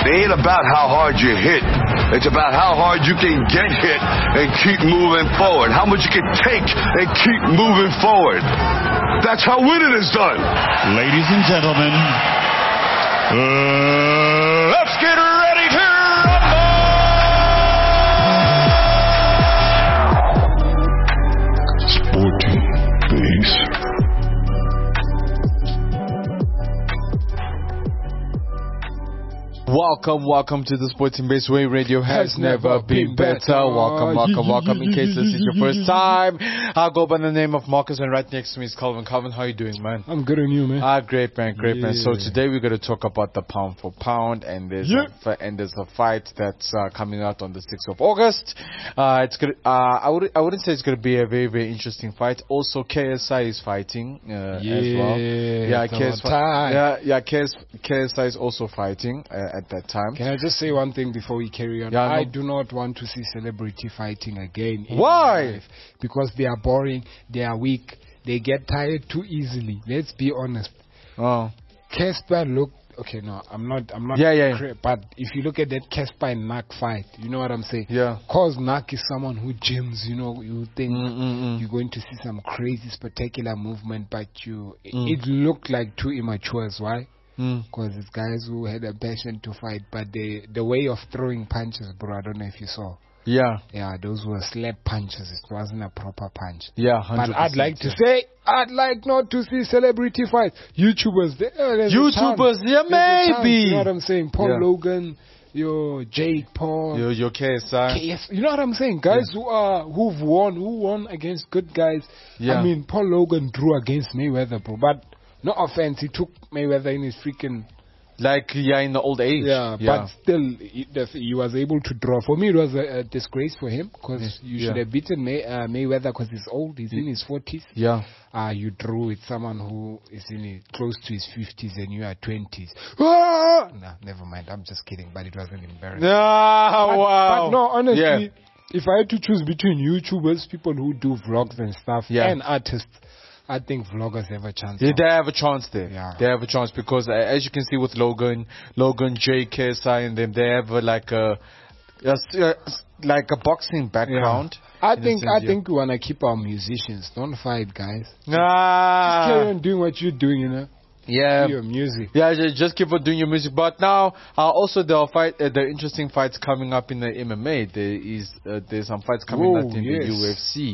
ain't about how hard you hit. It's about how hard you can get hit and keep moving forward. How much you can take and keep moving forward. That's how winning is done. Ladies and gentlemen, let's get ready to rumble! Sporting Base. Welcome to the Sporting Base, where radio has never been better. Welcome. In case this is your first time, I'll go by the name of Marcus, and right next to me is Calvin. Calvin, how you doing, man? I'm good on you, man. Great, man. So today we're going to talk about the pound for pound, and there's a fight that's coming out on the 6th of August. It's gonna, I wouldn't say it's going to be a very, very interesting fight. Also, KSI is fighting as well. KSI is also fighting at that time. Can I just say one thing before we carry on? Yeah, I do not want to see celebrity fighting again. Why? Because they are boring, they are weak, they get tired too easily. Let's be honest. Oh. Casper looked okay. No, I'm not. But if you look at that Casper and Nak fight, you know what I'm saying? Yeah. Cause Nak is someone who gyms. You know, you think you're going to see some crazy spectacular movement, but it looked like too immature. Why? Because it's guys who had a passion to fight, but the way of throwing punches, bro, I don't know if you saw. Yeah, those were slap punches. It wasn't a proper punch. Yeah, 100%. But I'd like to say, I'd like not to see celebrity fights. YouTubers, maybe. You know what I'm saying? Paul Logan, Jake Paul, your KSI. You know what I'm saying? Guys who won against good guys. Yeah. I mean, Paul Logan drew against Mayweather, bro, but no offense, he took Mayweather in his freaking... in the old age. Yeah. But still, he was able to draw. For me, it was a disgrace for him, because you should have beaten Mayweather, because he's old. He's in his 40s. Yeah. You drew with someone who is close to his 50s and you are 20s. Nah, never mind. I'm just kidding, but it wasn't embarrassing. But no, honestly, if I had to choose between YouTubers, people who do vlogs and stuff, and artists, I think vloggers have a chance. Yeah, they have a chance there. Yeah. They have a chance because, as you can see with Logan, Jay, KSI, and them, they have like a boxing background. I think we wanna keep our musicians. Don't fight, guys. Nah. Just carry on doing what you're doing, you know. Yeah, your music. Yeah, just keep on doing your music. But now, also there are the interesting fights coming up in the MMA. There's some fights coming up in the UFC.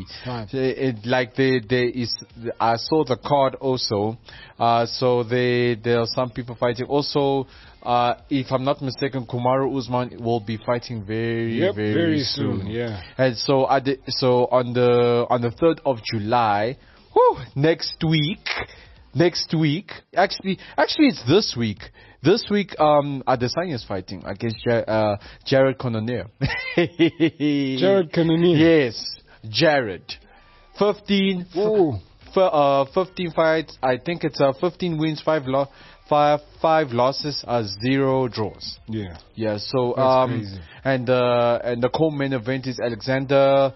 I saw the card also. So there are some people fighting. Also, if I'm not mistaken, Kamaru Usman will be fighting very soon. Yeah. And so on the 3rd of July, next week, actually it's this week. This week, Adesanya is fighting against Jared Cannonier. Jared Cannonier? Yes, Jared. 15 fights. I think it's 15 wins, 5 losses, 0 draws. Yeah. So that's crazy. And the co-main event is Alexander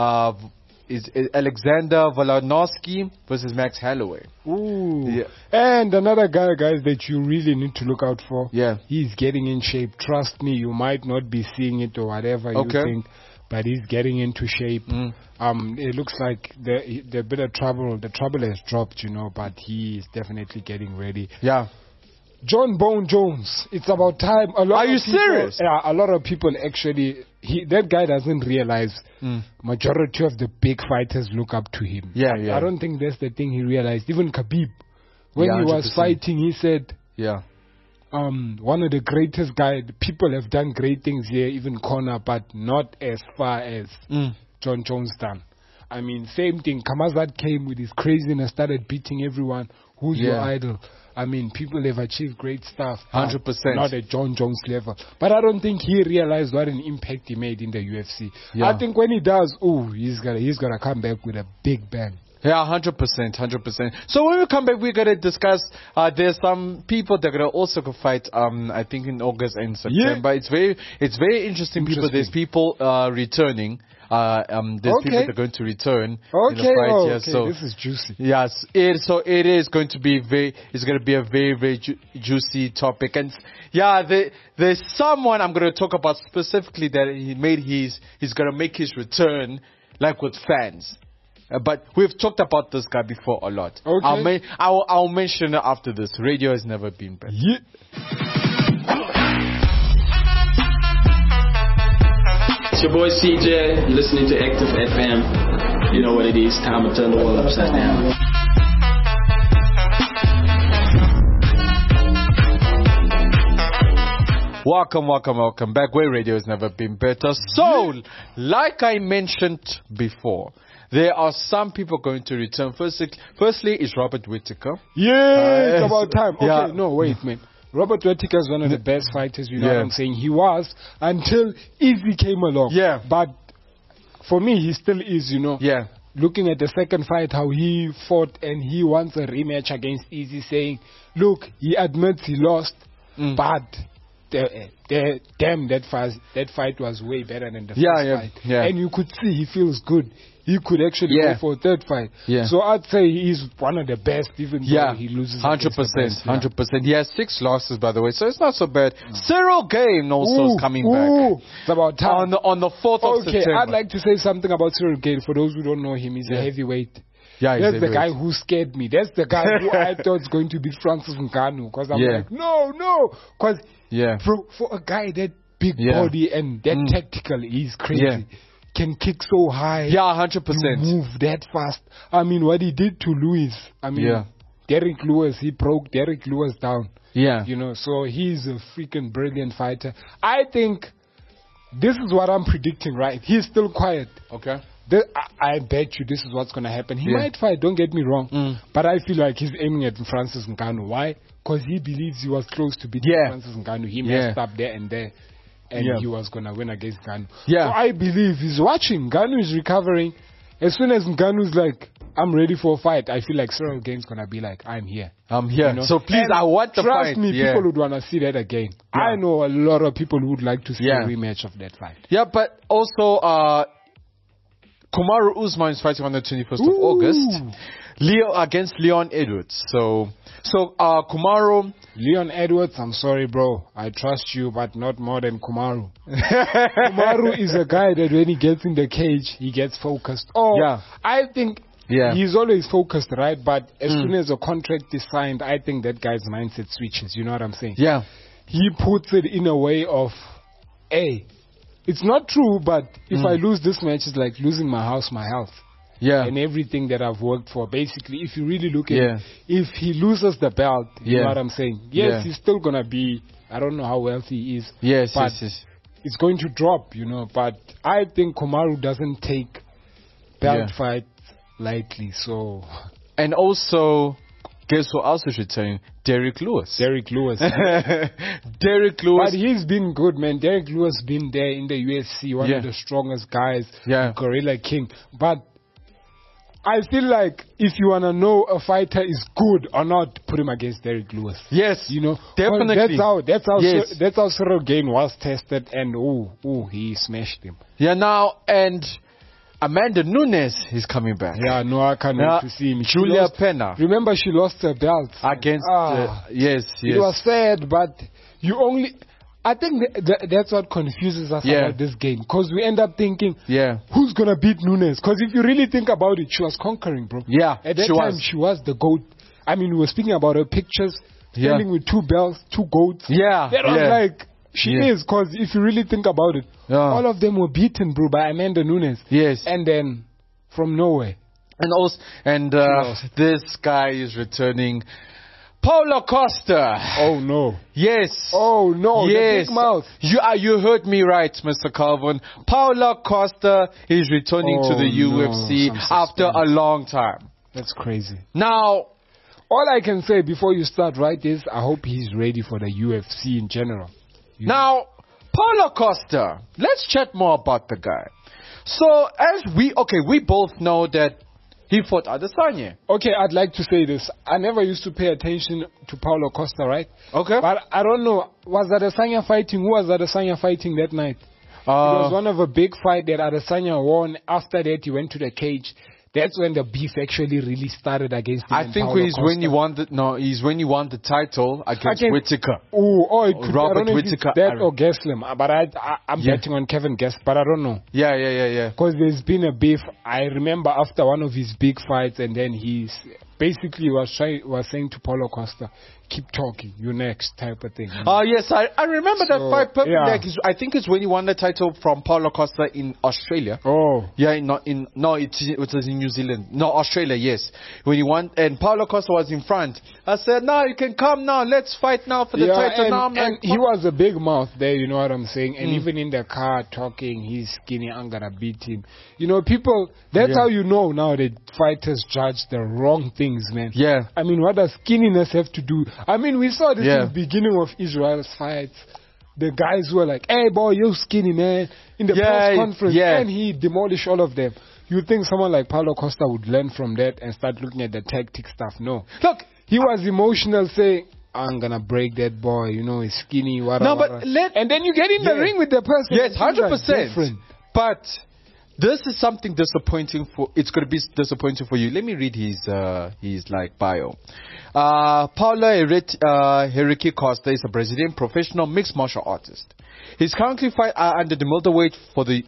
Volkanovski versus Max Holloway. Yeah. And another guy, guys, that you really need to look out for. Yeah. He's getting in shape. Trust me, you might not be seeing it or whatever you think, but he's getting into shape. It looks like the bit of trouble, the trouble has dropped, but he is definitely getting ready. Yeah. John Bone Jones. It's about time. Are you serious? Yeah, a lot of people actually. That guy doesn't realize. Majority of the big fighters look up to him. Yeah. I don't think that's the thing he realized. Even Khabib, when he was fighting, he said, one of the greatest guys. People have done great things here, even Conor, but not as far as John Jones done. I mean, same thing. Kamazat came with his craziness, started beating everyone. Who's your idol? I mean, people have achieved great stuff. 100%. Not at John Jones level. But I don't think he realized what an impact he made in the UFC. Yeah. I think when he does, he's gonna come back with a big bang. Yeah, 100%. So when we come back, we're gonna discuss. There's some people that are gonna also go fight. I think in August and September. It's very interesting. People. There's people returning. There's people that are going to return in the fight. Okay, so this is juicy. Yes, it is going to be a very, very juicy topic. And there's someone I'm going to talk about specifically that he's going to make his return, like with fans. But we've talked about this guy before a lot. Okay. I'll mention it after this. Radio has never been better. Yeah. It's your boy CJ. You're listening to Active FM. You know what it is. Time to turn the world upside down. Welcome back where radio has never been better. So, like I mentioned before, there are some people going to return. Firstly, is Robert Whittaker. It's about time. Okay, no, wait, man. Robert Whittaker is one of the best fighters, you know what I'm saying? He was until Izzy came along. Yeah. But for me, he still is, you know. Yeah. Looking at the second fight, how he fought, and he wants a rematch against Izzy, saying, look, he admits he lost, but damn, that fight was way better than the first fight. Yeah. And you could see he feels good. He could actually go for a third fight. Yeah. So I'd say he's one of the best, even though he loses. 100%. He has 6 losses, by the way, so it's not so bad. Cyril Gane also is coming back. It's about time. On the 4th of September. Okay, I'd like to say something about Cyril Gane. For those who don't know him, he's a heavyweight. Yeah, that's the guy who scared me. That's the guy who I thought was going to beat Francis Ngannou. Because I'm like, no. Because for a guy that big body and that tactical, he's crazy. Yeah. Can kick so high. Yeah, 100%. Move that fast. I mean, what he did to Lewis. I mean, Derek Lewis, he broke Derek Lewis down. Yeah. You know, so he's a freaking brilliant fighter. I think this is what I'm predicting, right? He's still quiet. Okay. I bet you this is what's going to happen. He might fight, don't get me wrong. But I feel like he's aiming at Francis Ngannou. Why? Because he believes he was close to beating Francis Ngannou. He messed up there and there. And he was going to win against Ngannou. Yeah. So I believe he's watching. Ngannou is recovering. As soon as Ngannou's like, I'm ready for a fight, I feel like Cyril Gane's going to be like, I'm here. I'm here. You know? So please, I want the fight. Trust me, people would want to see that again. Yeah. I know a lot of people who would like to see a rematch of that fight. Yeah, but also, Kamaru Usman is fighting on the 21st of August. Against Leon Edwards. So Kamaru... Leon Edwards, I'm sorry, bro. I trust you, but not more than Kamaru. Kamaru is a guy that when he gets in the cage, he gets focused. I think he's always focused, right? But as soon as a contract is signed, I think that guy's mindset switches. You know what I'm saying? Yeah. He puts it in a way of, hey, it's not true, but if I lose this match, it's like losing my house, my health. Yeah. And everything that I've worked for. Basically, if you really look at it, if he loses the belt, you know what I'm saying? Yes, he's still going to be, I don't know how wealthy he is. Yes. It's going to drop, you know. But I think Kamaru doesn't take belt fights lightly. So. And also, guess who else is returning? Derek Lewis. Derek Lewis. But he's been good, man. Derek Lewis been there in the UFC, one of the strongest guys. Yeah. Gorilla King. But I feel like if you want to know a fighter is good or not, put him against Derek Lewis. Yes, you know, definitely. That's how Cyril Gane was tested, and he smashed him. Yeah, now and Amanda Nunes is coming back. Yeah, no, I can't wait to see him. Julia Pena. Remember, she lost her belt against. Yes. It was sad, but you only. I think that's what confuses us about this game. Because we end up thinking, who's going to beat Nunes? Because if you really think about it, she was conquering, bro. Yeah, at that time, she was the GOAT. I mean, we were speaking about her pictures, standing with 2 belts, 2 GOATs. Yeah. That was like, she is. Because if you really think about it, all of them were beaten, bro, by Amanda Nunes. Yes. And then, from nowhere. And also, this guy is returning... Paulo Costa. Oh no. Yes. Oh no. Yes. The big mouth. You heard me right, Mr. Calvin. Paulo Costa is returning to the UFC after a long time. That's crazy. Now, all I can say before you start is I hope he's ready for the UFC in general. Now, Paulo Costa. Let's chat more about the guy. So, we both know that he fought Adesanya. Okay, I'd like to say this. I never used to pay attention to Paulo Costa, right? Okay. But I don't know. Was Adesanya fighting? Who was Adesanya fighting that night? was one of a big fight that Adesanya won. After that, he went to the cage. That's when the beef actually really started against him. I think he's when he won the title against Whittaker. It could Robert Whittaker. That or Gaslam. But I'm betting on Kevin Gastelum, but I don't know. Yeah. Because there's been a beef. I remember after one of his big fights, and then he's basically was saying to Paulo Costa, keep talking, you next type of thing. Yes, I remember that fight perfectly. Yeah. I think it's when he won the title from Paulo Costa in Australia. Yeah, it was in New Zealand. No, Australia, yes. When he won, and Paulo Costa was in front. I said, no, you can come now, let's fight now for the title. And he was a big mouth there, you know what I'm saying? And even in the car talking, he's skinny, I'm gonna beat him. You know, people, that's how you know now that fighters judge the wrong things, man. Yeah. I mean, what does skinniness have to do? I mean, we saw this in the beginning of Israel's fights. The guys were like, hey, boy, you're skinny, man. In the press conference. And he demolished all of them. You think someone like Paulo Costa would learn from that and start looking at the tactic stuff? No. Look, he was emotional saying, I'm going to break that boy. You know, he's skinny. And then you get in the ring with the person. Yes, 100%. But this is something disappointing it's going to be disappointing for you. Let me read his bio. Paulo Henrique Costa is a Brazilian professional mixed martial artist. He's currently under the middleweight for the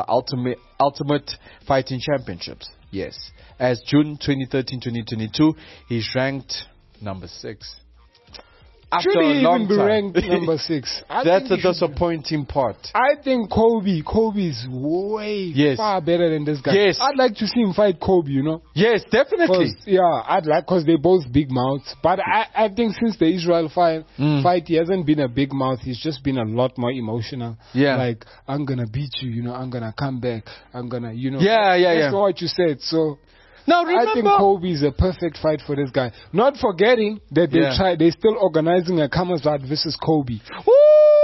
Ultimate Fighting Championships. Yes. As June 2013-2022, he's ranked number 6. Should he even be ranked number 6? That's a disappointing part. I think Kobe's way far better than this guy. Yes. I'd like to see him fight Kobe, you know? Yes, definitely. Because they're both big mouths. But I think since the Israel fight, he hasn't been a big mouth. He's just been a lot more emotional. Yeah. Like, I'm going to beat you, you know, I'm going to come back. I'm going to, you know. That's what you said. So now remember, I think Kobe is a perfect fight for this guy. Not forgetting that they're still organizing a Khamzat versus Kobe. Woo!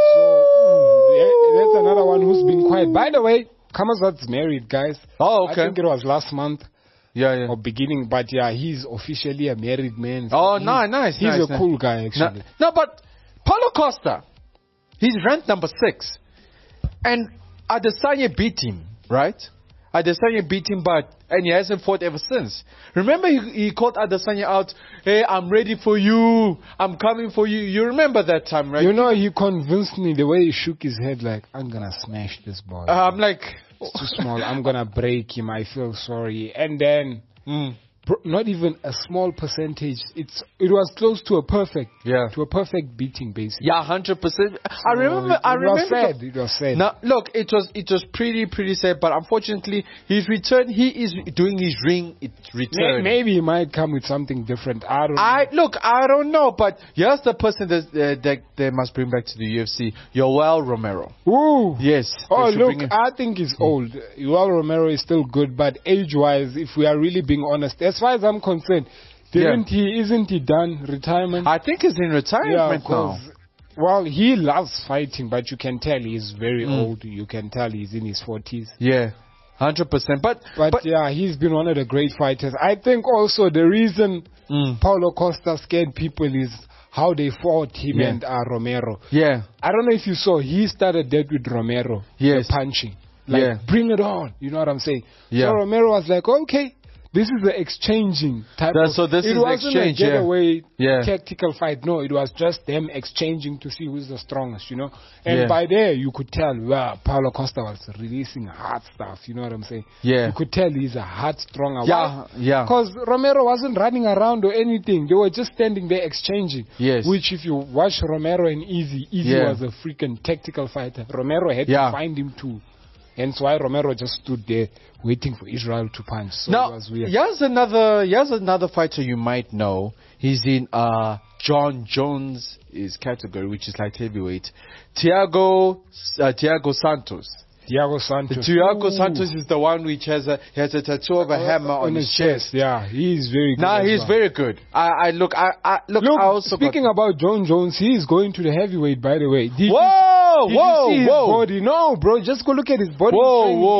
So that's another one who's been quiet. By the way, Khamzat's married, guys. Oh, okay. I think it was last month. Or beginning, but he's officially a married man. So nice. He's a cool guy, actually. No, but Paulo Costa, he's ranked number 6. And Adesanya beat him, right? Adesanya beat him, and he hasn't fought ever since. Remember, he called Adesanya out, hey, I'm ready for you. I'm coming for you. You remember that time, right? You know, he convinced me the way he shook his head like, I'm going to smash this boy. I'm like... It's too small. I'm going to break him. I feel sorry. And then... not even a small percentage. It was close to a perfect. To a perfect beating, basically. Yeah, 100%. I remember. It was sad. Now, look, it was pretty sad. But unfortunately, his return. He is doing his ring. Return. Maybe he might come with something different. I don't know. But here's the person that they must bring back to the UFC. Yoel Romero. Ooh. Yes. Oh, look, I think he's old. Yoel Romero is still good, but age-wise, if we are really being honest, as far as I'm concerned, isn't he done retirement? I think he's in retirement now. Well, he loves fighting, but you can tell he's very old. You can tell he's in his 40s. Yeah, 100%. But he's been one of the great fighters. I think also the reason Paulo Costa scared people is how they fought him and Romero. Yeah. I don't know if you saw, he started that with Romero. Yes. The punching. Like, bring it on. You know what I'm saying? Yeah. So Romero was like, okay. This is the exchanging type of... So this is the exchange, a getaway tactical fight. No, it was just them exchanging to see who's the strongest, you know. And by there, you could tell, Paulo Costa was releasing hard stuff, you know what I'm saying? Yeah. You could tell he's a hard, stronger. Yeah. Because Romero wasn't running around or anything. They were just standing there exchanging. Yes. Which, if you watch Romero and Easy was a freaking tactical fighter. Romero had to find him too. Hence why Romero just stood there waiting for Israel to punch. So now, it was weird. Here's another fighter you might know. He's in John Jones' category, which is light heavyweight. Thiago Santos. Thiago Santos. Thiago Santos is the one which has a tattoo of a hammer on his chest. Yeah, he's very good. He's very good. Look, speaking about John Jones, he's going to the heavyweight, by the way. Did you see his body? No, bro, just go look at his body.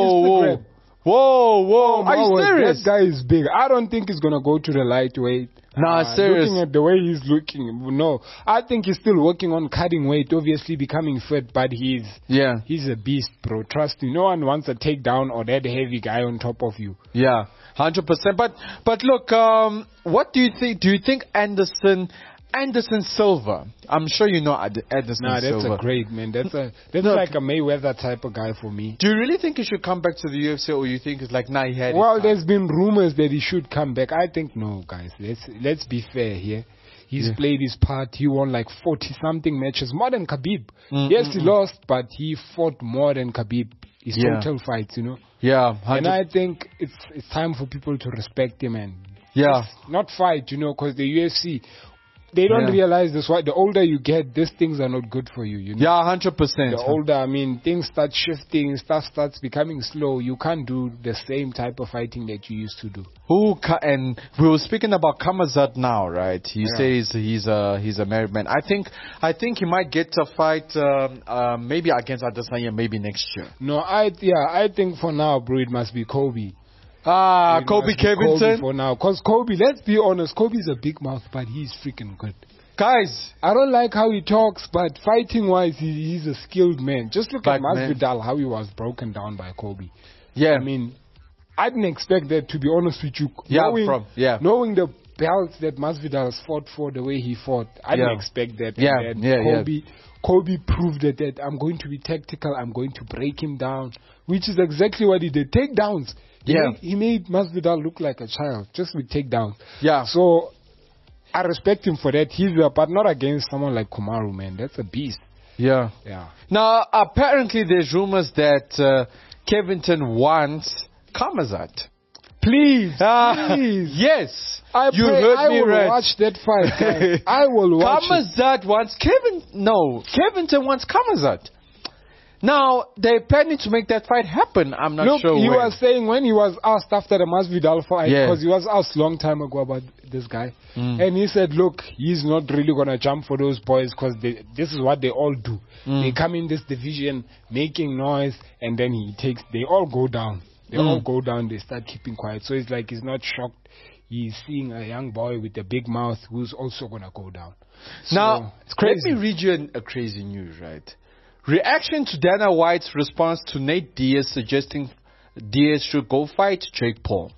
Whoa. Are you serious? That guy is big. I don't think he's going to go to the lightweight. No, serious. Looking at the way he's looking, no. I think he's still working on cutting weight, obviously becoming fit, but he's a beast, bro. Trust me. No one wants a takedown or that heavy guy on top of you. Yeah, 100%. But look, what do you think? Do you think Anderson Silva? I'm sure you know Anderson Silva. That's a great man. That's like a Mayweather type of guy for me. Do you really think he should come back to the UFC, or you think it's like he had? Well, there's been rumors that he should come back. I think no, guys. Let's be fair here. He's played his part. He won like 40-something matches, more than Khabib. Yes, he lost, but he fought more than Khabib. His total fights, you know. Yeah, 100%. And I think it's time for people to respect him and not fight, you know, because the UFC. They don't realize this. Why the older you get, these things are not good for you. You know? Yeah, 100%. The older, things start shifting, stuff starts becoming slow. You can't do the same type of fighting that you used to do. And we were speaking about Khamzat now, right? He says he's a married man. I think he might get a fight maybe against Adesanya maybe next year. No, I think for now, bro, it must be Kobe. Kobe Covington Kobe for now, because Kobe, let's be honest, Kobe's a big mouth, but he's freaking good. Guys, I don't like how he talks, but fighting wise, he's a skilled man. Just look at Masvidal, how he was broken down by Kobe. Yeah, I didn't expect that, to be honest with you. Knowing the belts that Masvidal has fought for, the way he fought, I didn't expect that. Kobe proved that I'm going to be tactical, I'm going to break him down, which is exactly what he did. Takedowns. He made Masvidal look like a child, just with takedowns. Yeah. So, I respect him for that. But not against someone like Kamaru, man. That's a beast. Yeah. Now, apparently there's rumors that Covington wants Khamzat. Please. Yes. I will watch that fight, guys. I will watch Khamzat wants Covington wants Khamzat. Now, they're planning to make that fight happen. I'm not sure he was saying when he was asked after the Masvidal fight, because he was asked a long time ago about this guy, and he said, look, he's not really going to jump for those boys because this is what they all do. They come in this division making noise, and then they all go down. They all go down, they start keeping quiet. So it's like he's not shocked. He's seeing a young boy with a big mouth who's also going to go down. Now, let me read you a crazy news, right? Reaction to Dana White's response to Nate Diaz suggesting Diaz should go fight Jake Paul.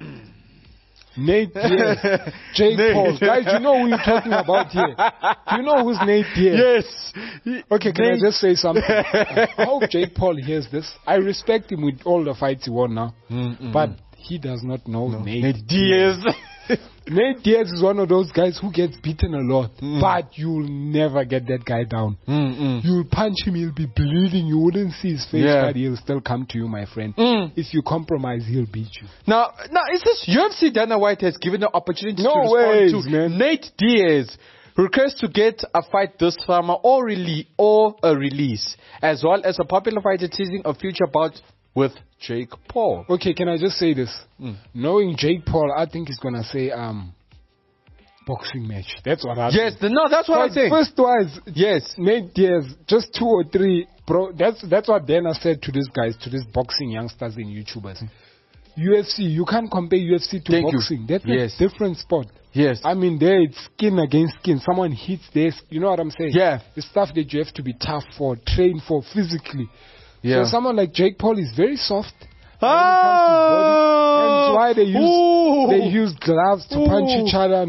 Nate Diaz. Jake Paul. Guys, you know who you're talking about here? Do you know who's Nate Diaz? Yes. Okay, can I just say something? I hope Jake Paul hears this. I respect him with all the fights he won now. But he does not know Nate Diaz. Nate Diaz is one of those guys who gets beaten a lot, but you'll never get that guy down. You'll punch him, he'll be bleeding, you wouldn't see his face, but he'll still come to you, my friend. If you compromise, he'll beat you. Now, is this UFC Dana White has given the opportunity to respond to Nate Diaz request to get a fight this summer or a release, as well as a popular fighter teasing a future bout with Jake Paul. Okay, can I just say this? Knowing Jake Paul, I think he's gonna say boxing match. That's what I think. Yes, that's what I think. First-wise, Nate Diaz, just 2 or 3, bro. That's what Dana said to these guys, to these boxing youngsters and YouTubers. UFC, you can't compare UFC to boxing. That's a different sport. Yes. I mean, there it's skin against skin. Someone hits this. You know what I'm saying? Yeah. The stuff that you have to be tough for, train for physically. So someone like Jake Paul is very soft. When it comes to his body. Hence why they use gloves to punch each other.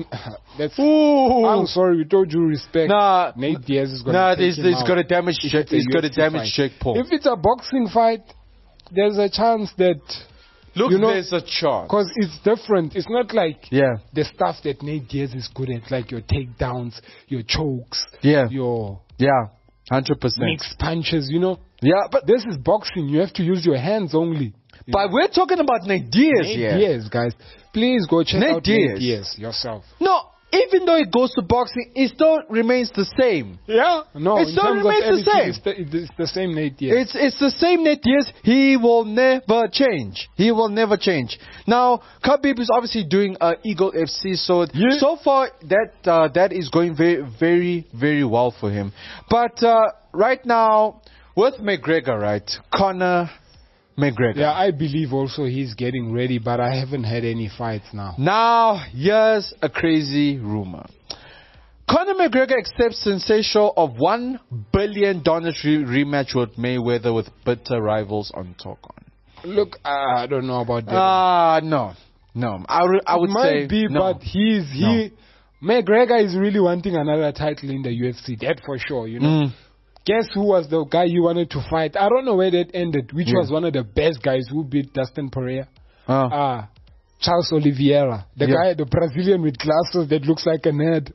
I'm sorry, with all due respect. Nate Diaz is going to take him out. He's going to damage Jake Paul. If it's a boxing fight, there's a chance that... Look, there's a chance. Because it's different. It's not like the stuff that Nate Diaz is good at, like your takedowns, your chokes, your 100% mixed punches, you know. Yeah, but this is boxing. You have to use your hands only. But we're talking about Nate Diaz Nate Diaz, guys. Please go check out Nate Diaz yourself. No, even though it goes to boxing, it still remains the same. Yeah? No, it still remains the same. It's the same Nate Diaz. It's the same Nate Diaz. He will never change. He will never change. Now, Khabib is obviously doing Eagle FC, so far that is going very, very, very well for him. But right now, with McGregor, right, Conor McGregor. Yeah, I believe also he's getting ready, but I haven't had any fights now. Now, here's a crazy rumor. Conor McGregor accepts sensational of $1 billion rematch with Mayweather with bitter rivals on talk on. Look, I don't know about that. No. I would might say be, no. but McGregor is really wanting another title in the UFC. That for sure, you know. Guess who was the guy you wanted to fight? I don't know where that ended. Which was one of the best guys who beat Dustin Poirier? Charles Oliveira, the guy, the Brazilian with glasses that looks like a nerd.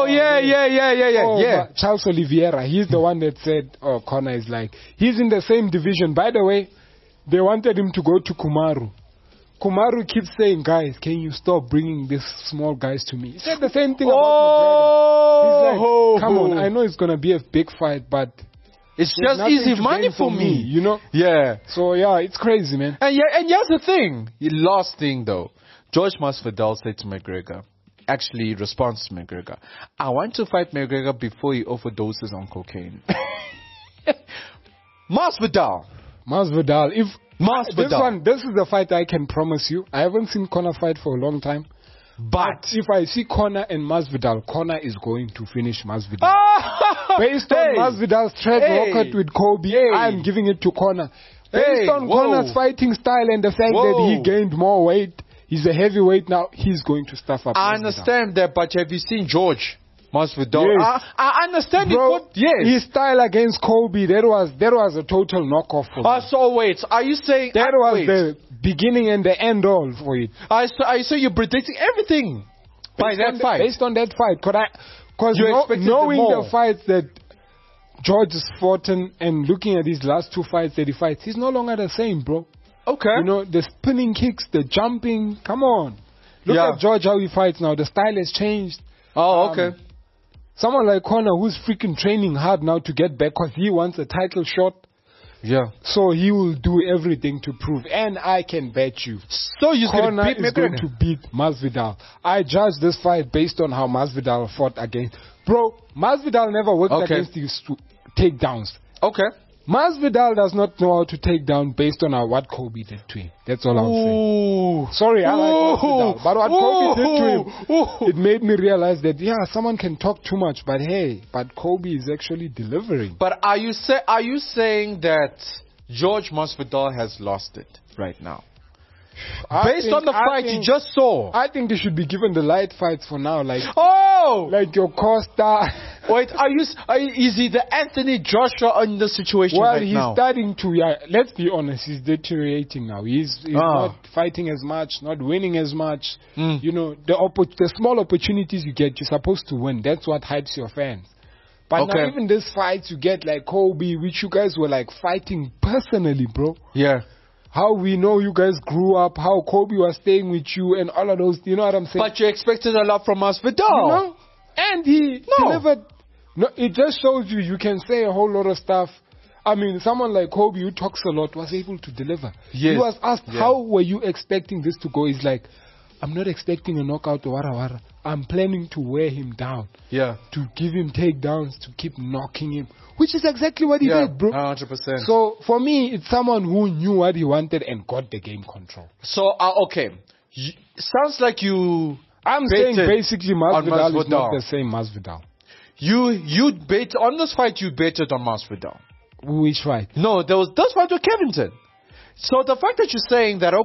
Yeah. Charles Oliveira, he's the one that said, Conor is like, he's in the same division. By the way, they wanted him to go to Kamaru. Kamaru keeps saying, guys, can you stop bringing these small guys to me? He said the same thing about McGregor. He's like, come on, I know it's going to be a big fight, but it's just easy money for me, you know? Yeah. So, yeah, it's crazy, man. And here's the thing. The last thing, though. George Masvidal said to McGregor, actually responds to McGregor, I want to fight McGregor before he overdoses on cocaine. Masvidal. This is the fight I can promise you. I haven't seen Conor fight for a long time. But if I see Conor and Masvidal, Conor is going to finish Masvidal. Based on Masvidal's track record with Kobe, I'm giving it to Conor. Based on Conor's fighting style and the fact that he gained more weight, he's a heavyweight now, he's going to stuff up I Masvidal. understand that, but have you seen George Masvidal? Yes. I understand his style against Kobe, that was a total knockoff for me. So wait, are you saying that was the beginning and the end all for it? I say you're predicting everything by that fight. Based on that fight, because knowing the fights that George has fought and looking at his last two fights that he fights, he's no longer the same, bro. Okay. You know, the spinning kicks, the jumping, come on. Look at George, how he fights now. The style has changed. Oh, okay. Someone like Conor who's freaking training hard now to get back because he wants a title shot. Yeah. So he will do everything to prove. And I can bet you. So you're going to beat Masvidal. I judge this fight based on how Masvidal fought against. Bro, Masvidal never worked against these takedowns. Okay. Masvidal does not know how to take down based on what Kobe did to him. That's all I'm saying. Sorry, I like Masvidal. But what Kobe did to him, it made me realize that, someone can talk too much, but Kobe is actually delivering. But are you saying that George Masvidal has lost it right now? Based on the fight you just saw. I think they should be given the light fights for now. Like your Costa. Wait, is he the Anthony Joshua in the situation right now? Well, he's starting to, let's be honest, he's deteriorating now. He's not fighting as much, not winning as much. You know, the small opportunities you get, you're supposed to win. That's what hypes your fans. But now even these fights you get like Kobe, which you guys were like fighting personally, bro. Yeah. How we know you guys grew up, how Kobe was staying with you and all of those, you know what I'm saying? But you expected a lot from Masvidal. You know? And he delivered. No, it just shows you can say a whole lot of stuff. I mean, someone like Kobe who talks a lot was able to deliver. Yes. He was asked, how were you expecting this to go? He's like, I'm not expecting a knockout or whatever. I'm planning to wear him down. Yeah. To give him takedowns, to keep knocking him. Which is exactly what he did, bro. 100%. So, for me, it's someone who knew what he wanted and got the game control. So, sounds like I'm saying basically Masvidal is not the same Masvidal. You bet on this fight, you betted on Masvidal. Which fight? No, there was this fight with Covington. So, the fact that you're saying that,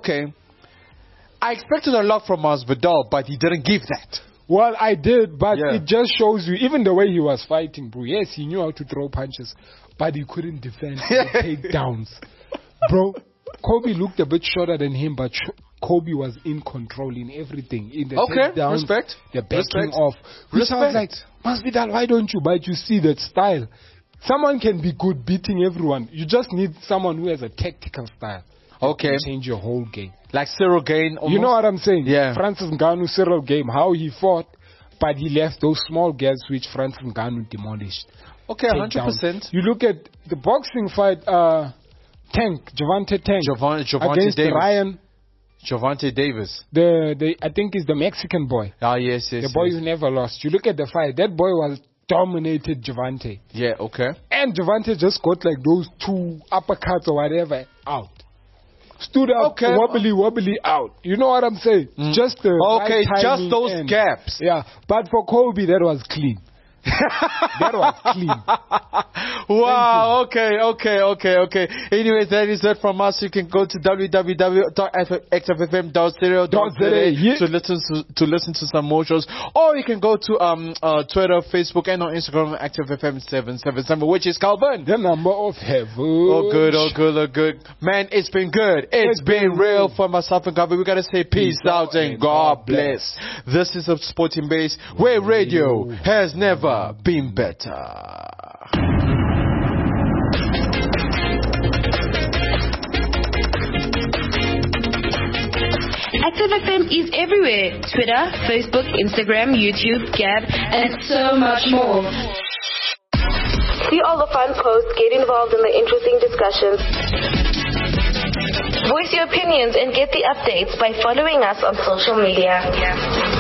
I expected a lot from Masvidal, but he didn't give that. Well, I did, but it just shows you, even the way he was fighting, bro. Yes, he knew how to throw punches, but he couldn't defend the takedowns. Bro, Kobe looked a bit shorter than him, but Kobe was in control in everything. In the takedowns, the backing off. Which I was like, Masvidal, why don't you? But you see that style. Someone can be good beating everyone. You just need someone who has a tactical style. Can change your whole game. Like Cyril Gane almost? You know what I'm saying? Yeah. Francis Ngannou, Cyril Gane, how he fought, but he left those small gaps which Francis Ngannou demolished. 100%. You look at the boxing fight, Gervonta Tank. Against Davis. Ryan. Gervonta Davis. I think he's the Mexican boy. Yes. The boy who never lost. You look at the fight, that boy was dominated Gervonta. Yeah, okay. And Gervonta just got like those two uppercuts or whatever out. stood up, wobbly out. You know what I'm saying? Just the right just those gaps. Yeah, but for Kobe, that was clean. That was clean. Wow. Okay. Anyways, that is it from us. You can go to www.activefm.co.za to listen to some more shows, or you can go to Twitter, Facebook, and on Instagram, ActiveFM777, which is Calvin, the number of heaven. Oh good. Man, it's been good. It's been real for myself and Calvin. We gotta say peace out and God bless. This is a Sporting Base where radio has never been better. Active FM is everywhere. Twitter, Facebook, Instagram, YouTube, Gab, and so much more. See all the fun posts, get involved in the interesting discussions. Voice your opinions and get the updates by following us on social media.